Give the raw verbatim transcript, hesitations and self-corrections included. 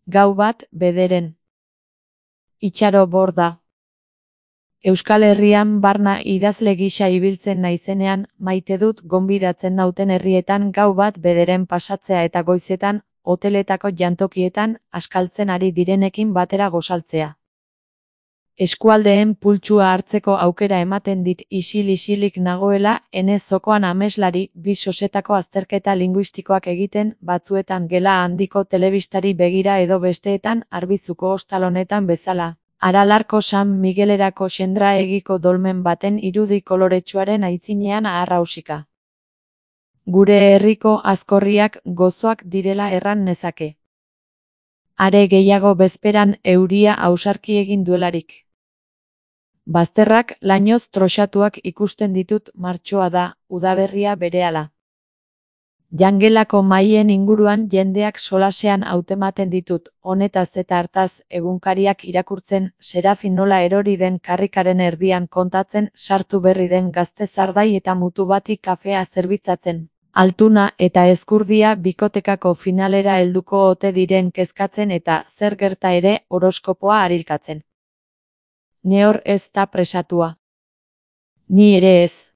Gau bat, bederen. Itxaro Borda. Euskal Herrian barna idazle gisa ibiltzen naizenean, maite dut gonbidatzen nauten herrietan gau bat bederen pasatzea eta goizetan, hoteletako jantokietan, askaltzen ari direnekin batera gozaltzea. Eskualdeen pultsua hartzeko aukera ematen dit isil-isilik nagoela, ene zokoan ameslari, bi sosetako azterketa linguistikoak egiten, batzuetan gela handiko telebistari begira edo besteetan arbizuko hostalonetan bezala. Aralarko San Miguelerako xendra egiko dolmen baten irudi koloretsuaren aitzinean aharrausika. Gure herriko azkorriak gozoak direla erran nezake. Are gehiago bezperan euria ausarki egin duelarik. Bazterrak lainoz troxatuak ikusten ditut martxoa da, udaberria berehala. Jangelako maien inguruan jendeak solasean hautematen ditut, honetaz eta hartaz egunkariak irakurtzen, Serafin nola erori den karrikaren erdian kontatzen, sartu berri den gazte zardai eta mutu bati kafea zerbitzatzen. Altuna eta ezkurdia bikotekako finalera helduko ote diren kezkatzen eta, zer gerta ere, horoskopoa arilkatzen. Nehor ez da presatua. Ni ere ez.